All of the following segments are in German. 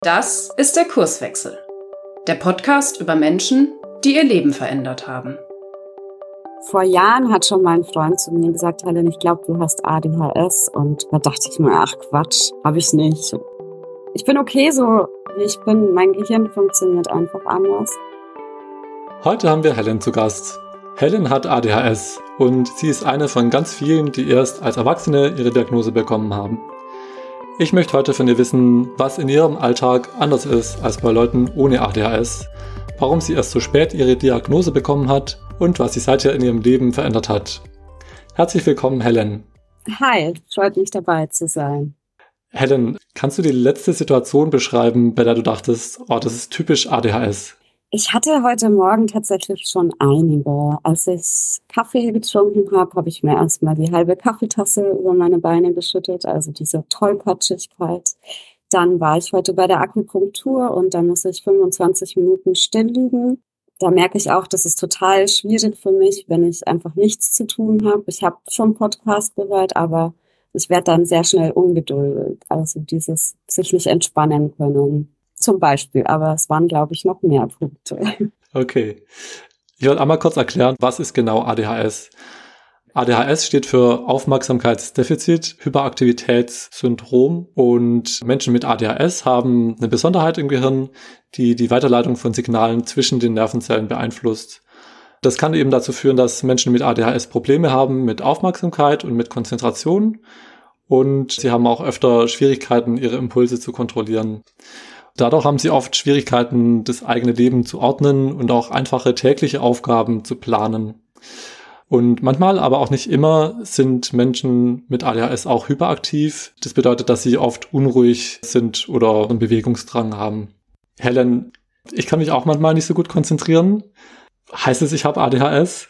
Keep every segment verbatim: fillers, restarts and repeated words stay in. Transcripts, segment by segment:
Das ist der Kurswechsel, der Podcast über Menschen, die ihr Leben verändert haben. Vor Jahren hat schon mein Freund zu mir gesagt, Helen, ich glaube, du hast A D H S. Und da dachte ich mir, ach Quatsch, habe ich nicht. Ich bin okay so, wie ich bin. Mein Gehirn funktioniert einfach anders. Heute haben wir Helen zu Gast. Helen hat A D H S und sie ist eine von ganz vielen, die erst als Erwachsene ihre Diagnose bekommen haben. Ich möchte heute von ihr wissen, was in ihrem Alltag anders ist als bei Leuten ohne A D H S, warum sie erst so spät ihre Diagnose bekommen hat und was sie seither in ihrem Leben verändert hat. Herzlich willkommen, Helen. Hi, freut mich dabei zu sein. Helen, kannst du die letzte Situation beschreiben, bei der du dachtest, oh, das ist typisch A D H S? Ich hatte heute Morgen tatsächlich schon einige. Als ich Kaffee getrunken habe, habe ich mir erstmal die halbe Kaffeetasse über meine Beine geschüttet, also diese Tollpatschigkeit. Dann war ich heute bei der Akupunktur und da muss ich fünfundzwanzig Minuten still liegen. Da merke ich auch, das ist total schwierig für mich, wenn ich einfach nichts zu tun habe. Ich habe schon Podcast gehört, aber ich werde dann sehr schnell ungeduldig. Also dieses sich nicht entspannen können. Zum Beispiel, aber es waren, glaube ich, noch mehr Punkte. Okay. Ich wollte einmal kurz erklären, was ist genau A D H S? A D H S steht für Aufmerksamkeitsdefizit, Hyperaktivitätssyndrom und Menschen mit A D H S haben eine Besonderheit im Gehirn, die die Weiterleitung von Signalen zwischen den Nervenzellen beeinflusst. Das kann eben dazu führen, dass Menschen mit A D H S Probleme haben mit Aufmerksamkeit und mit Konzentration und sie haben auch öfter Schwierigkeiten, ihre Impulse zu kontrollieren. Dadurch haben sie oft Schwierigkeiten, das eigene Leben zu ordnen und auch einfache tägliche Aufgaben zu planen. Und manchmal, aber auch nicht immer, sind Menschen mit A D H S auch hyperaktiv. Das bedeutet, dass sie oft unruhig sind oder einen Bewegungsdrang haben. Helen, ich kann mich auch manchmal nicht so gut konzentrieren. Heißt es, ich habe A D H S?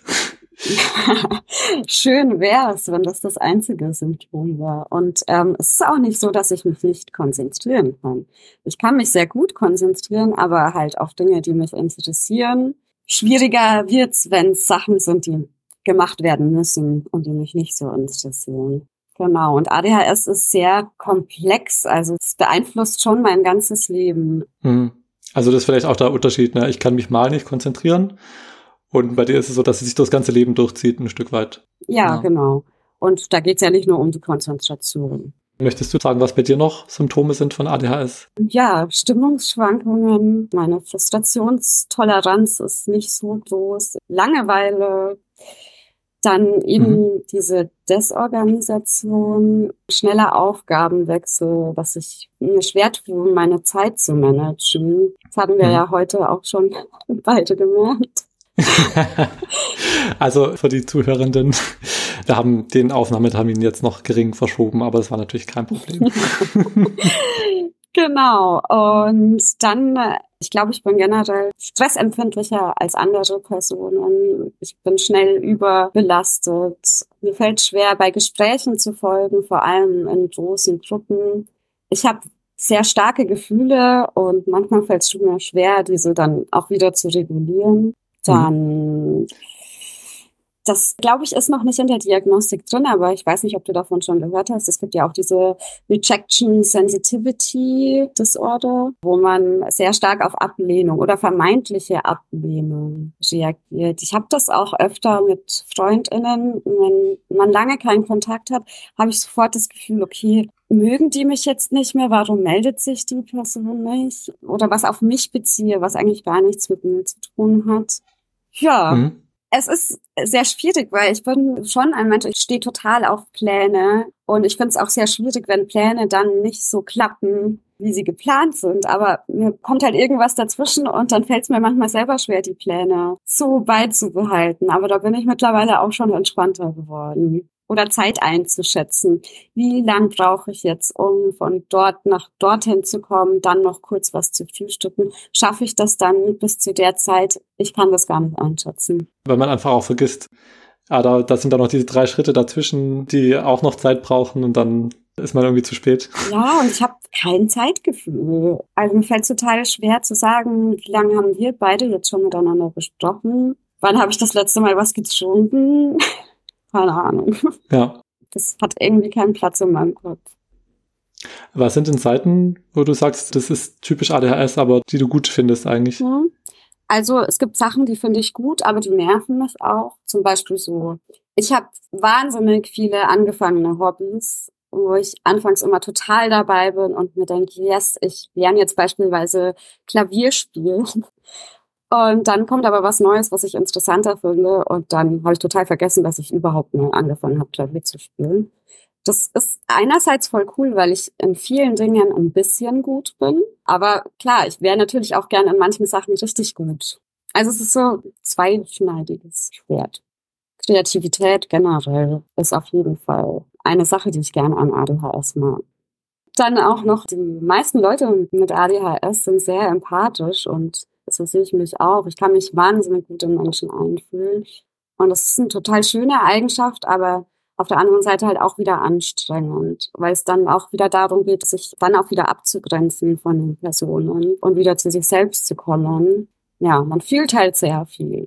Schön wäre es, wenn das das einzige Symptom war. Und ähm, es ist auch nicht so, dass ich mich nicht konzentrieren kann. Ich kann mich sehr gut konzentrieren, aber halt auf Dinge, die mich interessieren. Schwieriger wird's, wenn es Sachen sind, die gemacht werden müssen und die mich nicht so interessieren. Genau. Und A D H S ist sehr komplex. Also es beeinflusst schon mein ganzes Leben. Hm. Also das ist vielleicht auch der Unterschied, ne? Ich kann mich mal nicht konzentrieren. Und bei dir ist es so, dass es sich das ganze Leben durchzieht, ein Stück weit. Ja, ja. Genau. Und da geht's ja nicht nur um die Konzentration. Möchtest du sagen, was bei dir noch Symptome sind von A D H S? Ja, Stimmungsschwankungen, meine Frustrationstoleranz ist nicht so groß, Langeweile, dann eben mhm. diese Desorganisation, schneller Aufgabenwechsel, was ich mir schwer tue, meine Zeit zu managen. Das hatten wir mhm. ja heute auch schon beide gemerkt. Also für die Zuhörenden, wir haben den Aufnahmetermin jetzt noch gering verschoben, aber das war natürlich kein Problem. Genau. Und dann, ich glaube, ich bin generell stressempfindlicher als andere Personen. Ich bin schnell überbelastet. Mir fällt schwer, bei Gesprächen zu folgen, vor allem in großen Gruppen. Ich habe sehr starke Gefühle und manchmal fällt es mir schwer, diese dann auch wieder zu regulieren. Dann, das glaube ich, ist noch nicht in der Diagnostik drin, aber ich weiß nicht, ob du davon schon gehört hast. Es gibt ja auch diese Rejection Sensitivity Disorder, wo man sehr stark auf Ablehnung oder vermeintliche Ablehnung reagiert. Ich habe das auch öfter mit FreundInnen. Wenn man lange keinen Kontakt hat, habe ich sofort das Gefühl, okay, mögen die mich jetzt nicht mehr? Warum meldet sich die Person nicht? Oder was auf mich beziehe, was eigentlich gar nichts mit mir zu tun hat. Ja, mhm. Es ist sehr schwierig, weil ich bin schon ein Mensch, ich stehe total auf Pläne. Und ich finde es auch sehr schwierig, wenn Pläne dann nicht so klappen, wie sie geplant sind. Aber mir kommt halt irgendwas dazwischen und dann fällt es mir manchmal selber schwer, die Pläne so beizubehalten. Aber da bin ich mittlerweile auch schon entspannter geworden. Oder Zeit einzuschätzen. Wie lang brauche ich jetzt, um von dort nach dorthin zu kommen, dann noch kurz was zu frühstücken? Schaffe ich das dann bis zu der Zeit? Ich kann das gar nicht einschätzen. Weil man einfach auch vergisst, ah, da, da sind dann noch diese drei Schritte dazwischen, die auch noch Zeit brauchen und dann ist man irgendwie zu spät. Ja, und ich habe kein Zeitgefühl. Also mir fällt es total schwer zu sagen, wie lange haben wir beide jetzt schon miteinander gesprochen? Wann habe ich das letzte Mal was getrunken? Keine Ahnung. Ja. Das hat irgendwie keinen Platz in meinem Kopf. Was sind denn Seiten, wo du sagst, das ist typisch A D H S, aber die du gut findest eigentlich? Also es gibt Sachen, die finde ich gut, aber die nerven mich auch. Zum Beispiel so, ich habe wahnsinnig viele angefangene Hobbys, wo ich anfangs immer total dabei bin und mir denke, yes, ich lerne jetzt beispielsweise Klavier spielen. Und dann kommt aber was Neues, was ich interessanter finde. Und dann habe ich total vergessen, dass ich überhaupt mal angefangen habe, Klavier zu spielen. Das ist einerseits voll cool, weil ich in vielen Dingen ein bisschen gut bin. Aber klar, ich wäre natürlich auch gerne in manchen Sachen richtig gut. Also es ist so ein zweischneidiges Schwert. Kreativität generell ist auf jeden Fall eine Sache, die ich gerne an A D H S mag. Dann auch noch, die meisten Leute mit A D H S sind sehr empathisch und so sehe ich mich auch. Ich kann mich wahnsinnig gut in Menschen einfühlen. Und das ist eine total schöne Eigenschaft, aber auf der anderen Seite halt auch wieder anstrengend, weil es dann auch wieder darum geht, sich dann auch wieder abzugrenzen von den Personen und wieder zu sich selbst zu kommen. Ja, man fühlt halt sehr viel.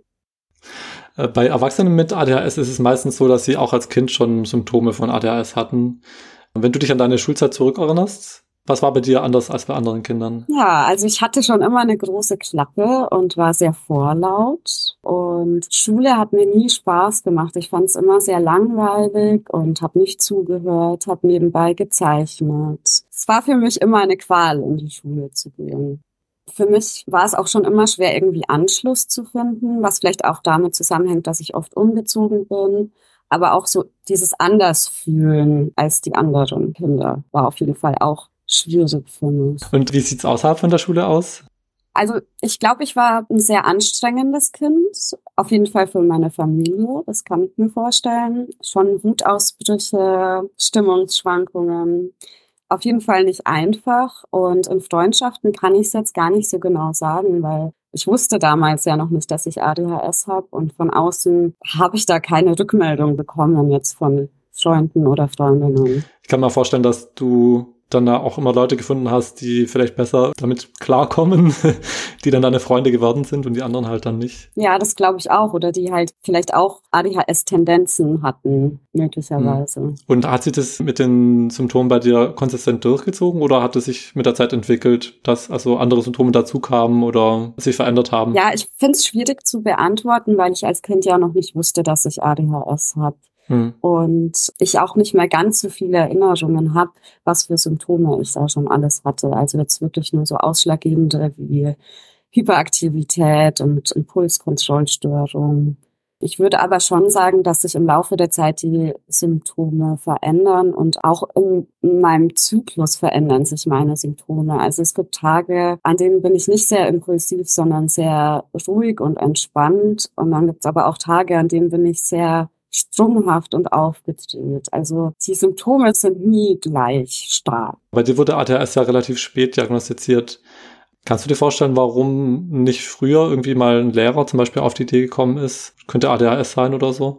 Bei Erwachsenen mit A D H S ist es meistens so, dass sie auch als Kind schon Symptome von A D H S hatten. Wenn du dich an deine Schulzeit zurückerinnerst, was war bei dir anders als bei anderen Kindern? Ja, also ich hatte schon immer eine große Klappe und war sehr vorlaut. Und Schule hat mir nie Spaß gemacht. Ich fand es immer sehr langweilig und habe nicht zugehört, habe nebenbei gezeichnet. Es war für mich immer eine Qual, in die Schule zu gehen. Für mich war es auch schon immer schwer, irgendwie Anschluss zu finden, was vielleicht auch damit zusammenhängt, dass ich oft umgezogen bin. Aber auch so dieses Andersfühlen als die anderen Kinder war auf jeden Fall auch schwierig für mich. Und wie sieht's außerhalb von der Schule aus? Also ich glaube, ich war ein sehr anstrengendes Kind. Auf jeden Fall für meine Familie, das kann ich mir vorstellen. Schon Wutausbrüche, Stimmungsschwankungen. Auf jeden Fall nicht einfach. Und in Freundschaften kann ich es jetzt gar nicht so genau sagen, weil ich wusste damals ja noch nicht, dass ich A D H S habe. Und von außen habe ich da keine Rückmeldung bekommen jetzt von Freunden oder Freundinnen. Ich kann mir vorstellen, dass du dann da auch immer Leute gefunden hast, die vielleicht besser damit klarkommen, die dann deine Freunde geworden sind und die anderen halt dann nicht. Ja, das glaube ich auch. Oder die halt vielleicht auch A D H S-Tendenzen hatten, möglicherweise. Hm. Und hat sich das mit den Symptomen bei dir konsistent durchgezogen oder hat es sich mit der Zeit entwickelt, dass also andere Symptome dazu kamen oder sich verändert haben? Ja, ich finde es schwierig zu beantworten, weil ich als Kind ja noch nicht wusste, dass ich A D H S habe. Hm. Und ich auch nicht mehr ganz so viele Erinnerungen habe, was für Symptome ich da schon alles hatte. Also jetzt wirklich nur so ausschlaggebende wie Hyperaktivität und Impulskontrollstörung. Ich würde aber schon sagen, dass sich im Laufe der Zeit die Symptome verändern und auch in meinem Zyklus verändern sich meine Symptome. Also es gibt Tage, an denen bin ich nicht sehr impulsiv, sondern sehr ruhig und entspannt. Und dann gibt es aber auch Tage, an denen bin ich sehr sprunghaft und aufgedreht. Also die Symptome sind nie gleich stark. Bei dir wurde A D H S ja relativ spät diagnostiziert. Kannst du dir vorstellen, warum nicht früher irgendwie mal ein Lehrer zum Beispiel auf die Idee gekommen ist? Könnte A D H S sein oder so?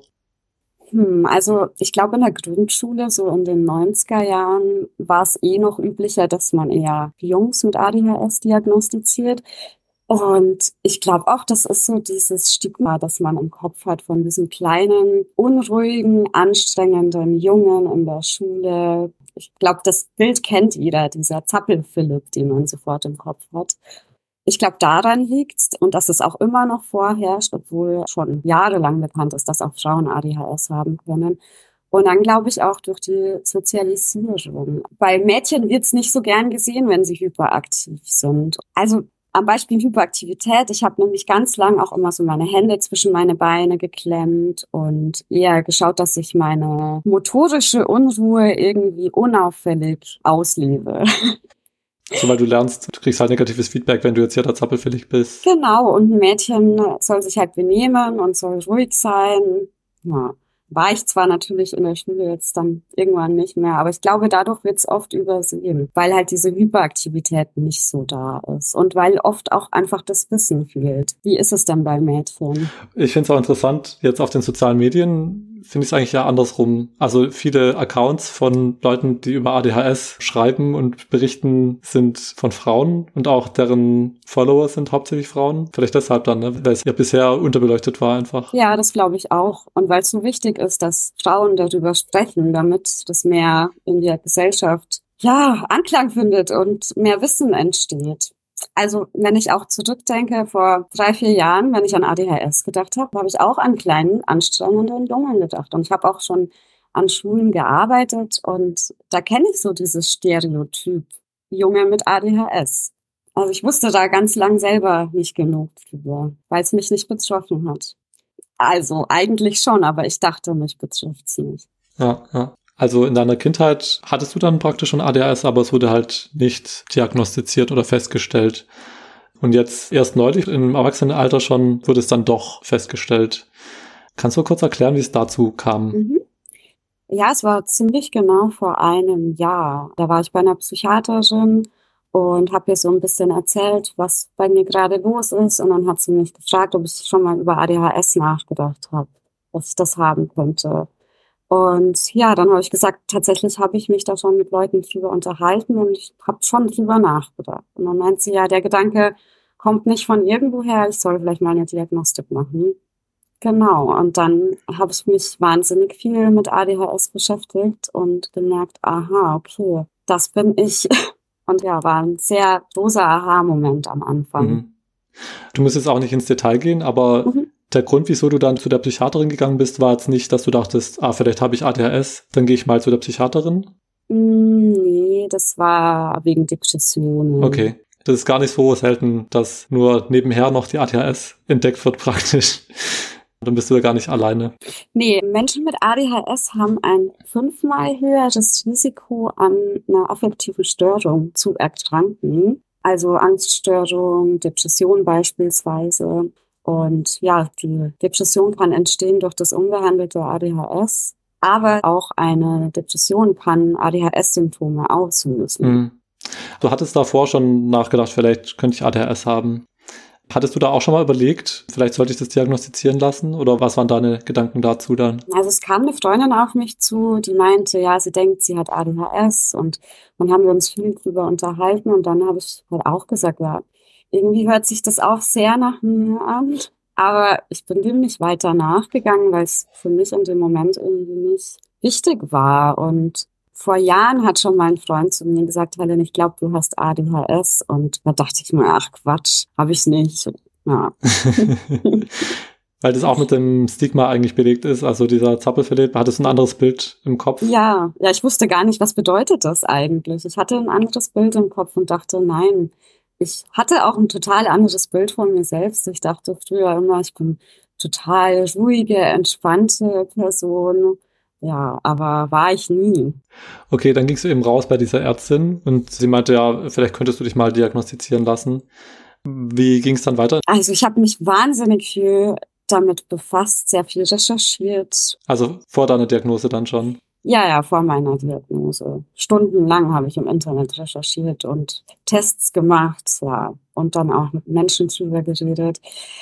Hm, also ich glaube in der Grundschule, so in den neunziger Jahren, war es eh noch üblicher, dass man eher Jungs mit A D H S diagnostiziert. Und ich glaube auch, das ist so dieses Stigma, das man im Kopf hat von diesem kleinen, unruhigen, anstrengenden Jungen in der Schule. Ich glaube, das Bild kennt jeder, dieser Zappel-Philipp, den man sofort im Kopf hat. Ich glaube, daran liegt's und dass es auch immer noch vorherrscht, obwohl schon jahrelang bekannt ist, dass auch Frauen A D H S haben können. Und dann glaube ich auch durch die Sozialisierung. Bei Mädchen wird's nicht so gern gesehen, wenn sie hyperaktiv sind. Also am Beispiel Hyperaktivität, ich habe nämlich ganz lang auch immer so meine Hände zwischen meine Beine geklemmt und eher geschaut, dass ich meine motorische Unruhe irgendwie unauffällig auslebe. So, weil du lernst, du kriegst halt negatives Feedback, wenn du jetzt hier da zappelfällig bist. Genau, und ein Mädchen soll sich halt benehmen und soll ruhig sein. Ja. War ich zwar natürlich in der Schule jetzt dann irgendwann nicht mehr, aber ich glaube, dadurch wird es oft übersehen, weil halt diese Hyperaktivität nicht so da ist und weil oft auch einfach das Wissen fehlt. Wie ist es denn bei Mädchen? Ich finde es auch interessant, jetzt auf den sozialen Medien finde ich es eigentlich ja andersrum. Also viele Accounts von Leuten, die über A D H S schreiben und berichten, sind von Frauen und auch deren Follower sind hauptsächlich Frauen. Vielleicht deshalb dann, ne? Weil es ja bisher unterbeleuchtet war einfach. Ja, das glaube ich auch. Und weil es so wichtig ist, dass Frauen darüber sprechen, damit das mehr in der Gesellschaft ja, Anklang findet und mehr Wissen entsteht. Also wenn ich auch zurückdenke, vor drei, vier Jahren, wenn ich an A D H S gedacht habe, habe ich auch an kleinen, anstrengenden Jungen gedacht. Und ich habe auch schon an Schulen gearbeitet und da kenne ich so dieses Stereotyp Junge mit A D H S. Also ich wusste da ganz lang selber nicht genug drüber, weil es mich nicht betroffen hat. Also eigentlich schon, aber ich dachte, mich betrifft es nicht. Ja, ja. Also in deiner Kindheit hattest du dann praktisch schon A D H S, aber es wurde halt nicht diagnostiziert oder festgestellt. Und jetzt erst neulich im Erwachsenenalter schon wurde es dann doch festgestellt. Kannst du kurz erklären, wie es dazu kam? Mhm. Ja, es war ziemlich genau vor einem Jahr. Da war ich bei einer Psychiaterin und habe ihr so ein bisschen erzählt, was bei mir gerade los ist. Und dann hat sie mich gefragt, ob ich schon mal über A D H S nachgedacht habe, dass ich das haben könnte. Und ja, dann habe ich gesagt, tatsächlich habe ich mich da schon mit Leuten drüber unterhalten und ich habe schon drüber nachgedacht. Und dann meint sie, ja, der Gedanke kommt nicht von irgendwoher, ich soll vielleicht mal eine Diagnostik machen. Genau, und dann habe ich mich wahnsinnig viel mit A D H S beschäftigt und gemerkt, aha, okay, das bin ich. Und ja, war ein sehr großer Aha-Moment am Anfang. Mhm. Du musst jetzt auch nicht ins Detail gehen, aber mhm. der Grund, wieso du dann zu der Psychiaterin gegangen bist, war jetzt nicht, dass du dachtest, ah, vielleicht habe ich A D H S, dann gehe ich mal zu der Psychiaterin? Nee, das war wegen Depressionen. Okay. Das ist gar nicht so selten, dass nur nebenher noch die A D H S entdeckt wird praktisch. Dann bist du da gar nicht alleine. Nee, Menschen mit A D H S haben ein fünfmal höheres Risiko, an einer affektiven Störung zu erkranken. Also Angststörung, Depression beispielsweise. Und ja, die Depression kann entstehen durch das unbehandelte A D H S. Aber auch eine Depression kann A D H S-Symptome auslösen. Mhm. Du hattest davor schon nachgedacht, vielleicht könnte ich A D H S haben. Hattest du da auch schon mal überlegt, vielleicht sollte ich das diagnostizieren lassen? Oder was waren deine Gedanken dazu dann? Also es kam eine Freundin auf mich zu, die meinte, ja, sie denkt, sie hat A D H S. Und dann haben wir uns viel drüber unterhalten. Und dann habe ich halt auch gesagt, ja, irgendwie hört sich das auch sehr nach mir an. Aber ich bin dem nicht weiter nachgegangen, weil es für mich in dem Moment irgendwie nicht wichtig war. Und vor Jahren hat schon mein Freund zu mir gesagt, Helen, ich glaube, du hast A D H S. Und da dachte ich mir, ach Quatsch, habe ich nicht. Ja. Weil das auch mit dem Stigma eigentlich belegt ist, also dieser Zappelphilipp, hattest du ein anderes Bild im Kopf? Ja, ja, ich wusste gar nicht, was bedeutet das eigentlich. Ich hatte ein anderes Bild im Kopf und dachte, nein, ich hatte auch ein total anderes Bild von mir selbst. Ich dachte früher immer, ich bin total ruhige, entspannte Person. Ja, aber war ich nie. Okay, dann gingst du eben raus bei dieser Ärztin und sie meinte, ja, vielleicht könntest du dich mal diagnostizieren lassen. Wie ging es dann weiter? Also ich habe mich wahnsinnig viel damit befasst, sehr viel recherchiert. Also vor deiner Diagnose dann schon? Ja, ja, vor meiner Diagnose. Stundenlang habe ich im Internet recherchiert und Tests gemacht, ja, und dann auch mit Menschen drüber geredet.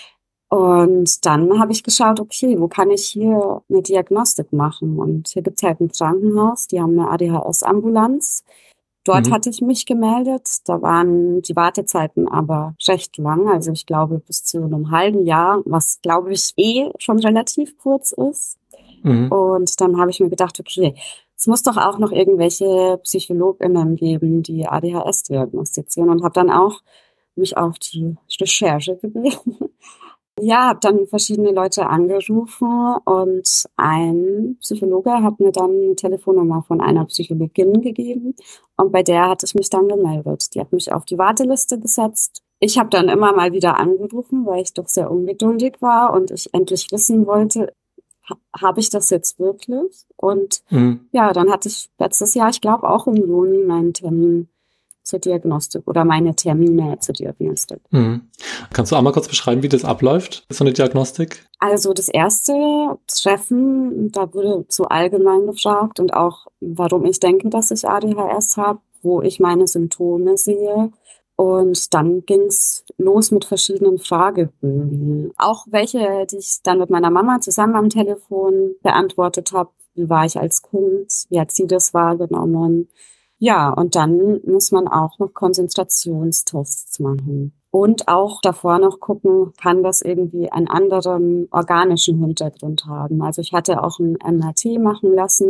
Und dann habe ich geschaut, okay, wo kann ich hier eine Diagnostik machen? Und hier gibt es halt ein Krankenhaus, die haben eine A D H S-Ambulanz. Dort mhm. hatte ich mich gemeldet. Da waren die Wartezeiten aber recht lang, also ich glaube bis zu einem halben Jahr, was glaube ich eh schon relativ kurz ist. Mhm. Und dann habe ich mir gedacht, okay, es muss doch auch noch irgendwelche PsychologInnen geben, die A D H S diagnostizieren, und habe dann auch mich auf die Recherche begeben. Ja, habe dann verschiedene Leute angerufen und ein Psychologe hat mir dann eine Telefonnummer von einer Psychologin gegeben und bei der hatte ich mich dann gemeldet. Die hat mich auf die Warteliste gesetzt. Ich habe dann immer mal wieder angerufen, weil ich doch sehr ungeduldig war und ich endlich wissen wollte, ha- habe ich das jetzt wirklich? Und mhm. ja, dann hatte ich letztes Jahr, ich glaube auch im Juni, meinen Termin zur Diagnostik oder meine Termine zur Diagnostik. Mhm. Kannst du einmal kurz beschreiben, wie das abläuft, so eine Diagnostik? Also das erste Treffen, da wurde zu allgemein gefragt und auch, warum ich denke, dass ich A D H S habe, wo ich meine Symptome sehe. Und dann ging's los mit verschiedenen Fragebögen. Auch welche, die ich dann mit meiner Mama zusammen am Telefon beantwortet habe. Wie war ich als Kind? Wie hat sie das wahrgenommen? Ja, und dann muss man auch noch Konzentrationstests machen. Und auch davor noch gucken, kann das irgendwie einen anderen organischen Hintergrund haben. Also ich hatte auch ein M R T machen lassen.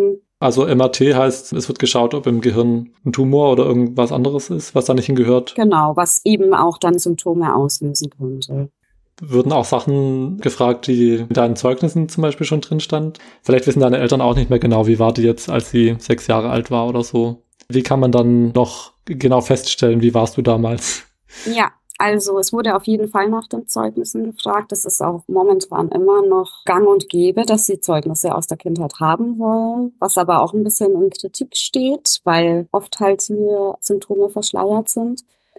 Also M R T heißt, es wird geschaut, ob im Gehirn ein Tumor oder irgendwas anderes ist, was da nicht hingehört. Genau, was eben auch dann Symptome auslösen könnte. Würden auch Sachen gefragt, die in deinen Zeugnissen zum Beispiel schon drin stand? Vielleicht wissen deine Eltern auch nicht mehr genau, wie war die jetzt, als sie sechs Jahre alt war oder so. Wie kann man dann noch genau feststellen, wie warst du damals? Ja, also es wurde auf jeden Fall nach den Zeugnissen gefragt. Das ist auch momentan immer noch gang und gäbe, dass sie Zeugnisse aus der Kindheit haben wollen, was aber auch ein bisschen in Kritik steht, weil oft halt die Symptome verschleiert sind.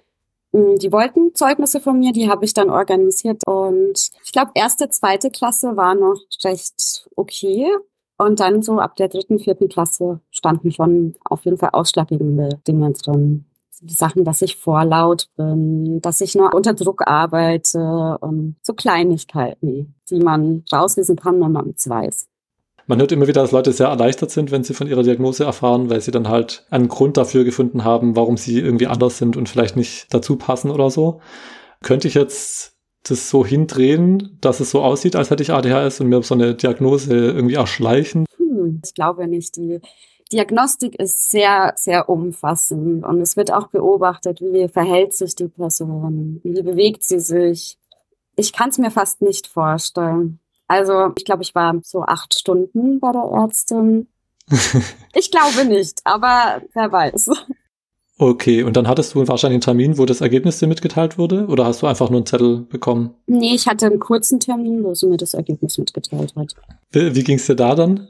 Die wollten Zeugnisse von mir, die habe ich dann organisiert und ich glaube, erste, zweite Klasse war noch recht okay und dann so ab der dritten, vierten Klasse standen schon auf jeden Fall ausschlaggebende Dinge drin. Die Sachen, dass ich vorlaut bin, dass ich nur unter Druck arbeite und so Kleinigkeiten, die man rauslesen kann, wenn man es weiß. Man hört immer wieder, dass Leute sehr erleichtert sind, wenn sie von ihrer Diagnose erfahren, weil sie dann halt einen Grund dafür gefunden haben, warum sie irgendwie anders sind und vielleicht nicht dazu passen oder so. Könnte ich jetzt das so hindrehen, dass es so aussieht, als hätte ich A D H S und mir so eine Diagnose irgendwie erschleichen? Hm, ich glaube nicht. Die Diagnostik ist sehr, sehr umfassend und es wird auch beobachtet, wie verhält sich die Person, wie bewegt sie sich. Ich kann es mir fast nicht vorstellen. Also ich glaube, ich war so acht Stunden bei der Ärztin. Ich glaube nicht, aber wer weiß. Okay, und dann hattest du wahrscheinlich einen Termin, wo das Ergebnis dir mitgeteilt wurde? Oder hast du einfach nur einen Zettel bekommen? Nee, ich hatte einen kurzen Termin, wo sie mir das Ergebnis mitgeteilt hat. Wie, wie ging es dir da dann?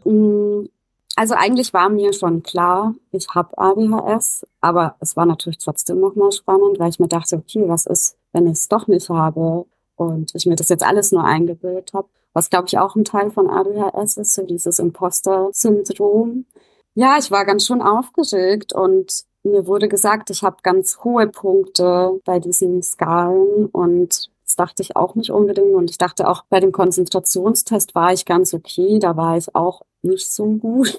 Also eigentlich war mir schon klar, ich habe A D H S, aber es war natürlich trotzdem nochmal spannend, weil ich mir dachte, okay, was ist, wenn ich es doch nicht habe und ich mir das jetzt alles nur eingebildet habe. Was, glaube ich, auch ein Teil von A D H S ist, so dieses Imposter-Syndrom. Ja, ich war ganz schön aufgeregt und mir wurde gesagt, ich habe ganz hohe Punkte bei diesen Skalen und das dachte ich auch nicht unbedingt. Und ich dachte auch, bei dem Konzentrationstest war ich ganz okay, da war ich auch nicht so gut.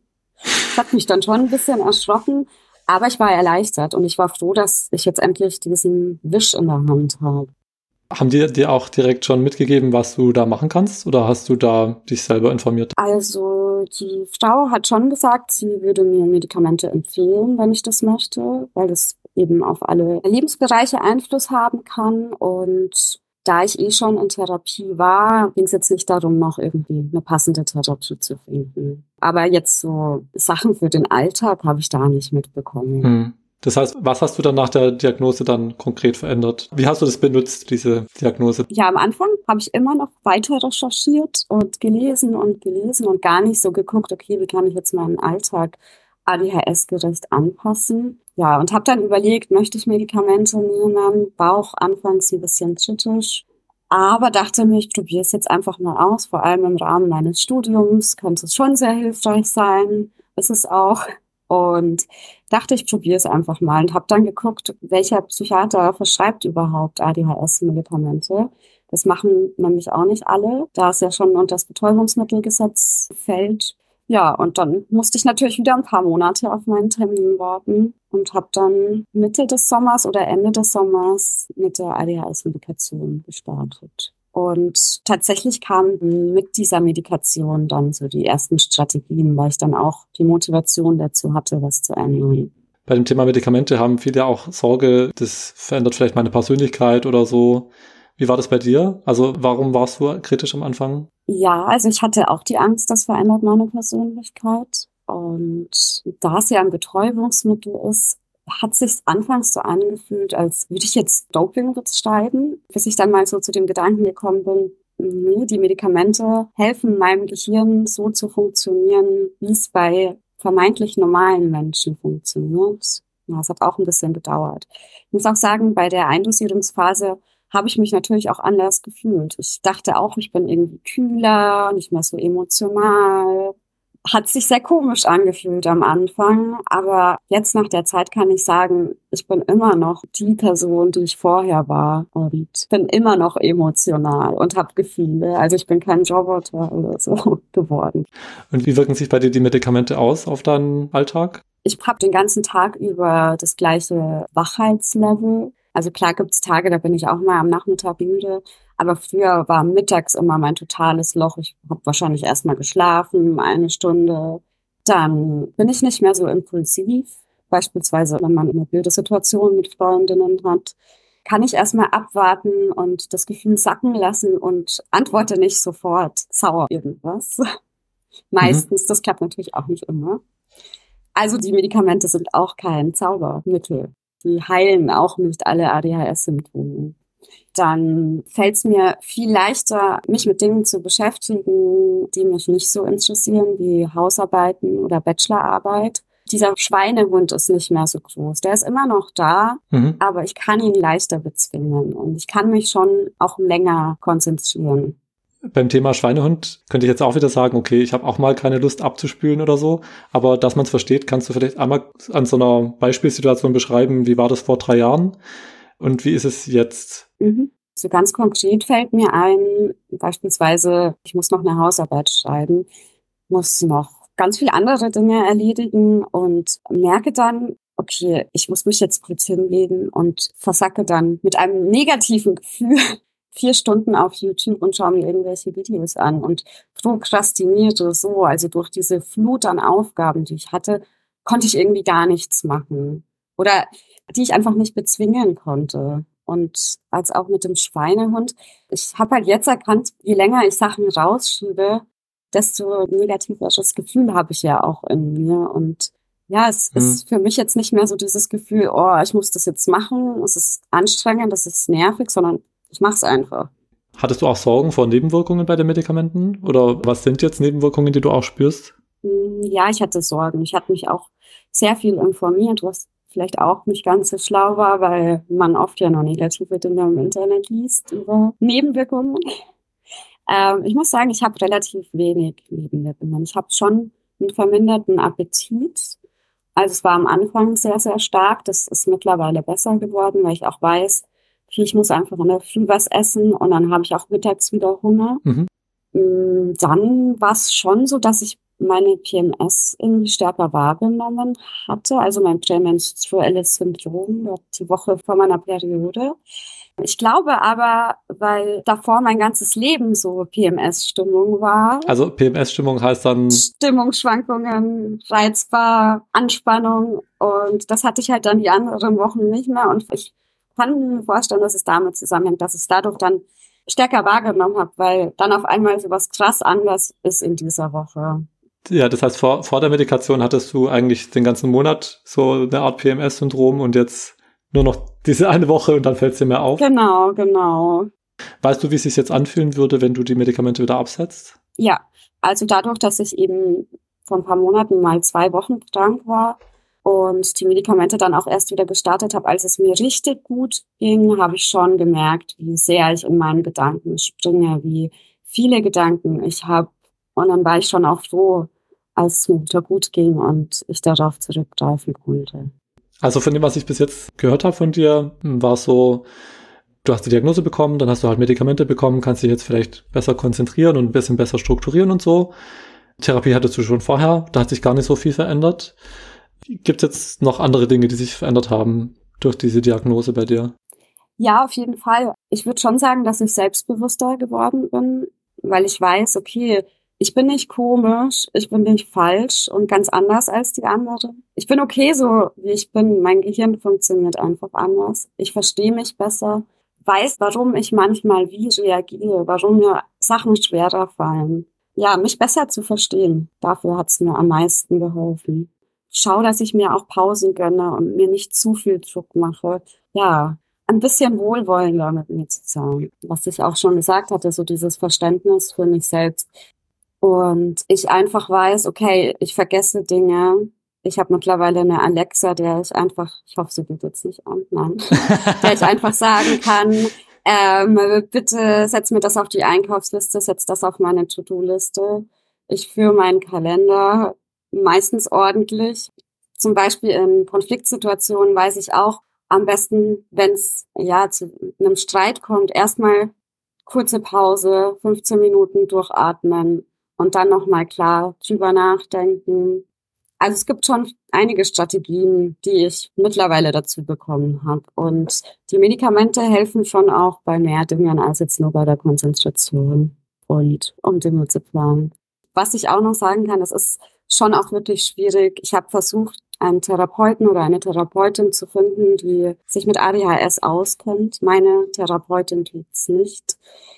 Das hat mich dann schon ein bisschen erschrocken, aber ich war erleichtert und ich war froh, dass ich jetzt endlich diesen Wisch in der Hand habe. Haben die dir auch direkt schon mitgegeben, was du da machen kannst? Oder hast du da dich selber informiert? Also die Frau hat schon gesagt, sie würde mir Medikamente empfehlen, wenn ich das möchte, weil das eben auf alle Lebensbereiche Einfluss haben kann. Und da ich eh schon in Therapie war, ging es jetzt nicht darum, noch irgendwie eine passende Therapie zu finden. Aber jetzt so Sachen für den Alltag habe ich da nicht mitbekommen. Hm. Das heißt, was hast du dann nach der Diagnose dann konkret verändert? Wie hast du das benutzt, diese Diagnose? Ja, am Anfang habe ich immer noch weiter recherchiert und gelesen und gelesen und gar nicht so geguckt, okay, wie kann ich jetzt meinen Alltag A D H S-gerecht anpassen? Ja, und habe dann überlegt, möchte ich Medikamente nehmen? War auch anfangs ein bisschen kritisch, aber dachte mir, ich probiere es jetzt einfach mal aus. Vor allem im Rahmen meines Studiums könnte es schon sehr hilfreich sein. Ist es auch. Und dachte, ich probiere es einfach mal und habe dann geguckt, welcher Psychiater verschreibt überhaupt A D H S-Medikamente. Das machen nämlich auch nicht alle, da es ja schon unter das Betäubungsmittelgesetz fällt. Ja, und dann musste ich natürlich wieder ein paar Monate auf meinen Termin warten und habe dann Mitte des Sommers oder Ende des Sommers mit der A D H S-Medikation gestartet. Und tatsächlich kamen mit dieser Medikation dann so die ersten Strategien, weil ich dann auch die Motivation dazu hatte, was zu ändern. Bei dem Thema Medikamente haben viele auch Sorge, das verändert vielleicht meine Persönlichkeit oder so. Wie war das bei dir? Also warum warst du kritisch am Anfang? Ja, also ich hatte auch die Angst, das verändert meine Persönlichkeit. Und da es ja ein Betäubungsmittel ist, hat sich anfangs so angefühlt, als würde ich jetzt Doping betreiben, bis ich dann mal so zu dem Gedanken gekommen bin, nee, die Medikamente helfen meinem Gehirn so zu funktionieren, wie es bei vermeintlich normalen Menschen funktioniert. Ja, es hat auch ein bisschen gedauert. Ich muss auch sagen, bei der Eindosierungsphase habe ich mich natürlich auch anders gefühlt. Ich dachte auch, ich bin irgendwie kühler, nicht mehr so emotional. Hat sich sehr komisch angefühlt am Anfang, aber jetzt nach der Zeit kann ich sagen, ich bin immer noch die Person, die ich vorher war und bin immer noch emotional und habe Gefühle. Also ich bin kein Roboter oder so geworden. Und wie wirken sich bei dir die Medikamente aus auf deinen Alltag? Ich habe den ganzen Tag über das gleiche Wachheitslevel. Also klar gibt's Tage, da bin ich auch mal am Nachmittag müde. Aber früher war mittags immer mein totales Loch. Ich habe wahrscheinlich erst mal geschlafen, eine Stunde. Dann bin ich nicht mehr so impulsiv. Beispielsweise, wenn man eine blöde Situation mit Freundinnen hat, kann ich erstmal abwarten und das Gefühl sacken lassen und antworte nicht sofort sauer irgendwas. Meistens, das klappt natürlich auch nicht immer. Also die Medikamente sind auch kein Zaubermittel. Die heilen auch nicht alle A D H S-Symptome. Dann fällt es mir viel leichter, mich mit Dingen zu beschäftigen, die mich nicht so interessieren, wie Hausarbeiten oder Bachelorarbeit. Dieser Schweinehund ist nicht mehr so groß. Der ist immer noch da, mhm. aber ich kann ihn leichter bezwingen und ich kann mich schon auch länger konzentrieren. Beim Thema Schweinehund könnte ich jetzt auch wieder sagen, okay, ich habe auch mal keine Lust abzuspülen oder so, aber dass man es versteht, kannst du vielleicht einmal an so einer Beispielsituation beschreiben, wie war das vor drei Jahren und wie ist es jetzt? Mhm. So ganz konkret fällt mir ein, beispielsweise, ich muss noch eine Hausarbeit schreiben, muss noch ganz viele andere Dinge erledigen und merke dann, okay, ich muss mich jetzt kurz hinlegen und versacke dann mit einem negativen Gefühl vier Stunden auf YouTube und schaue mir irgendwelche Videos an und prokrastinierte so. Also durch diese Flut an Aufgaben, die ich hatte, konnte ich irgendwie gar nichts machen oder die ich einfach nicht bezwingen konnte. Und als auch mit dem Schweinehund. Ich habe halt jetzt erkannt, je länger ich Sachen rausschiebe, desto negativeres Gefühl habe ich ja auch in mir. Und ja, es hm. ist für mich jetzt nicht mehr so dieses Gefühl, oh, ich muss das jetzt machen, es ist anstrengend, das ist nervig, sondern ich mache es einfach. Hattest du auch Sorgen vor Nebenwirkungen bei den Medikamenten? Oder was sind jetzt Nebenwirkungen, die du auch spürst? Ja, ich hatte Sorgen. Ich hatte mich auch sehr viel informiert, was vielleicht auch nicht ganz so schlau war, weil man oft ja noch negative Dinge im Internet liest über Nebenwirkungen. Ähm, ich muss sagen, ich habe relativ wenig Nebenwirkungen. Ich habe schon einen verminderten Appetit. Also es war am Anfang sehr, sehr stark. Das ist mittlerweile besser geworden, weil ich auch weiß, okay, ich muss einfach in der Früh was essen und dann habe ich auch mittags wieder Hunger. Mhm. Dann war es schon so, dass ich meine P M S irgendwie stärker wahrgenommen hatte, also mein prämenstruelles Syndrom, die Woche vor meiner Periode. Ich glaube aber, weil davor mein ganzes Leben so P M S-Stimmung war. Also P M S-Stimmung heißt dann? Stimmungsschwankungen, reizbar, Anspannung und das hatte ich halt dann die anderen Wochen nicht mehr und ich kann mir vorstellen, dass es damit zusammenhängt, dass ich es dadurch dann stärker wahrgenommen habe, weil dann auf einmal so was krass anders ist in dieser Woche. Ja, das heißt, vor, vor der Medikation hattest du eigentlich den ganzen Monat so eine Art P M S-Syndrom und jetzt nur noch diese eine Woche und dann fällt es dir mehr auf? Genau, genau. Weißt du, wie es sich jetzt anfühlen würde, wenn du die Medikamente wieder absetzt? Ja, also dadurch, dass ich eben vor ein paar Monaten mal zwei Wochen krank war und die Medikamente dann auch erst wieder gestartet habe, als es mir richtig gut ging, habe ich schon gemerkt, wie sehr ich in meinen Gedanken springe, wie viele Gedanken ich habe. Und dann war ich schon auch froh, als es mir wieder gut ging und ich darauf zurückgreifen konnte. Also von dem, was ich bis jetzt gehört habe von dir, war es so, du hast die Diagnose bekommen, dann hast du halt Medikamente bekommen, kannst dich jetzt vielleicht besser konzentrieren und ein bisschen besser strukturieren und so. Therapie hattest du schon vorher, da hat sich gar nicht so viel verändert. Gibt es jetzt noch andere Dinge, die sich verändert haben durch diese Diagnose bei dir? Ja, auf jeden Fall. Ich würde schon sagen, dass ich selbstbewusster geworden bin, weil ich weiß, okay, ich bin nicht komisch, ich bin nicht falsch und ganz anders als die anderen. Ich bin okay so, wie ich bin. Mein Gehirn funktioniert einfach anders. Ich verstehe mich besser, weiß, warum ich manchmal wie reagiere, warum mir Sachen schwerer fallen. Ja, mich besser zu verstehen, dafür hat es mir am meisten geholfen. Schau, dass ich mir auch Pausen gönne und mir nicht zu viel Druck mache. Ja, ein bisschen wohlwollender mit mir zu sein. Was ich auch schon gesagt hatte, so dieses Verständnis für mich selbst. Und ich einfach weiß, okay, ich vergesse Dinge. Ich habe mittlerweile eine Alexa, der ich einfach, ich hoffe, sie geht jetzt nicht an, nein, der ich einfach sagen kann, ähm, bitte setz mir das auf die Einkaufsliste, setz das auf meine To-Do-Liste. Ich führe meinen Kalender meistens ordentlich. Zum Beispiel in Konfliktsituationen weiß ich auch am besten, wenn es ja zu einem Streit kommt, erstmal kurze Pause, fünfzehn Minuten durchatmen. Und dann nochmal klar drüber nachdenken. Also es gibt schon einige Strategien, die ich mittlerweile dazu bekommen habe. Und die Medikamente helfen schon auch bei mehr Dingen als jetzt nur bei der Konzentration und um Dinge zu planen. Was ich auch noch sagen kann, es ist schon auch wirklich schwierig. Ich habe versucht, einen Therapeuten oder eine Therapeutin zu finden, die sich mit A D H S auskennt. Meine Therapeutin tut's nicht.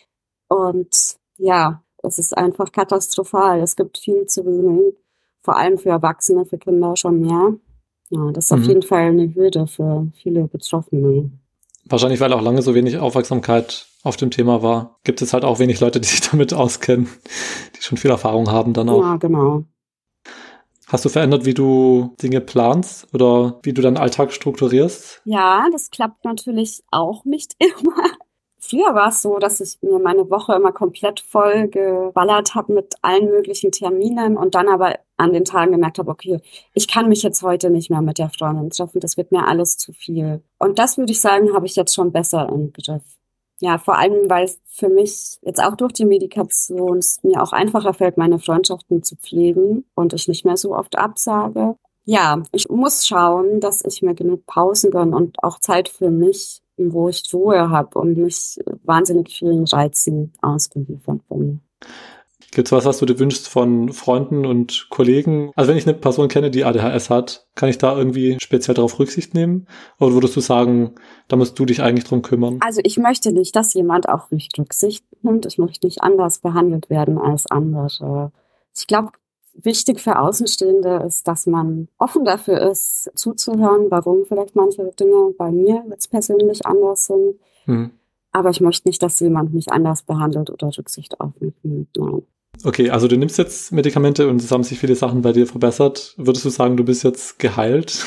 Und ja, es ist einfach katastrophal. Es gibt viel zu wenig, vor allem für Erwachsene, für Kinder schon mehr. Ja, das ist mhm. auf jeden Fall eine Hürde für viele Betroffene. Wahrscheinlich, weil auch lange so wenig Aufmerksamkeit auf dem Thema war, gibt es halt auch wenig Leute, die sich damit auskennen, die schon viel Erfahrung haben dann auch. Ja, genau. Hast du verändert, wie du Dinge planst oder wie du deinen Alltag strukturierst? Ja, das klappt natürlich auch nicht immer. Früher war es so, dass ich mir meine Woche immer komplett voll geballert habe mit allen möglichen Terminen und dann aber an den Tagen gemerkt habe, okay, ich kann mich jetzt heute nicht mehr mit der Freundin treffen, das wird mir alles zu viel. Und das würde ich sagen, habe ich jetzt schon besser im Griff. Ja, vor allem, weil es für mich jetzt auch durch die Medikation es mir auch einfacher fällt, meine Freundschaften zu pflegen und ich nicht mehr so oft absage. Ja, ich muss schauen, dass ich mir genug Pausen gönne und auch Zeit für mich, wo ich Ruhe habe und nicht wahnsinnig vielen Reizen ausgeliefert bin. Gibt es was, was du dir wünschst von Freunden und Kollegen? Also wenn ich eine Person kenne, die A D H S hat, kann ich da irgendwie speziell darauf Rücksicht nehmen? Oder würdest du sagen, da musst du dich eigentlich drum kümmern? Also ich möchte nicht, dass jemand auf mich Rücksicht nimmt. Ich möchte nicht anders behandelt werden als andere. Ich glaube, wichtig für Außenstehende ist, dass man offen dafür ist, zuzuhören, warum vielleicht manche Dinge bei mir jetzt persönlich anders sind. Hm. Aber ich möchte nicht, dass jemand mich anders behandelt oder Rücksicht auf mich nimmt. Nein. Okay, also du nimmst jetzt Medikamente und es haben sich viele Sachen bei dir verbessert. Würdest du sagen, du bist jetzt geheilt?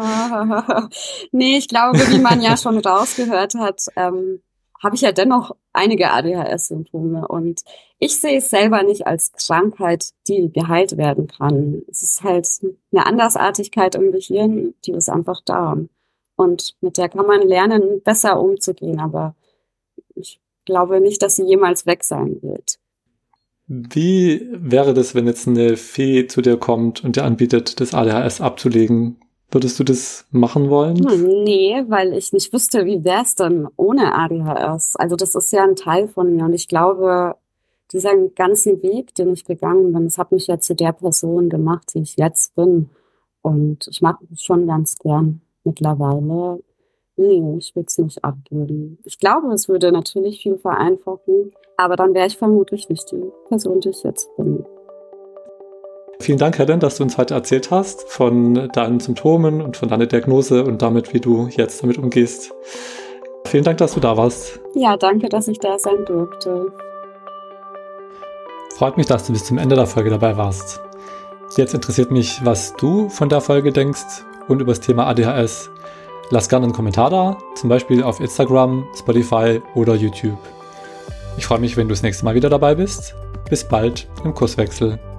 Nee, ich glaube, wie man ja schon rausgehört hat, ähm, habe ich ja dennoch einige A D H S-Symptome. Und ich sehe es selber nicht als Krankheit, die geheilt werden kann. Es ist halt eine Andersartigkeit im Gehirn, die ist einfach da. Und mit der kann man lernen, besser umzugehen. Aber ich glaube nicht, dass sie jemals weg sein wird. Wie wäre das, wenn jetzt eine Fee zu dir kommt und dir anbietet, das A D H S abzulegen? Würdest du das machen wollen? Nee, weil ich nicht wüsste, wie wäre es denn ohne A D H S? Also das ist ja ein Teil von mir und ich glaube, dieser ganzen Weg, den ich gegangen bin, das hat mich ja zu der Person gemacht, die ich jetzt bin. Und ich mag es schon ganz gern mittlerweile. Nee, ich will es nicht abgeben. Ich glaube, es würde natürlich viel vereinfachen, aber dann wäre ich vermutlich nicht die Person, die ich jetzt bin. Vielen Dank, Helen, dass du uns heute erzählt hast von deinen Symptomen und von deiner Diagnose und damit, wie du jetzt damit umgehst. Vielen Dank, dass du da warst. Ja, danke, dass ich da sein durfte. Freut mich, dass du bis zum Ende der Folge dabei warst. Jetzt interessiert mich, was du von der Folge denkst und über das Thema A D H S. Lass gerne einen Kommentar da, zum Beispiel auf Instagram, Spotify oder YouTube. Ich freue mich, wenn du das nächste Mal wieder dabei bist. Bis bald im Kurswechsel.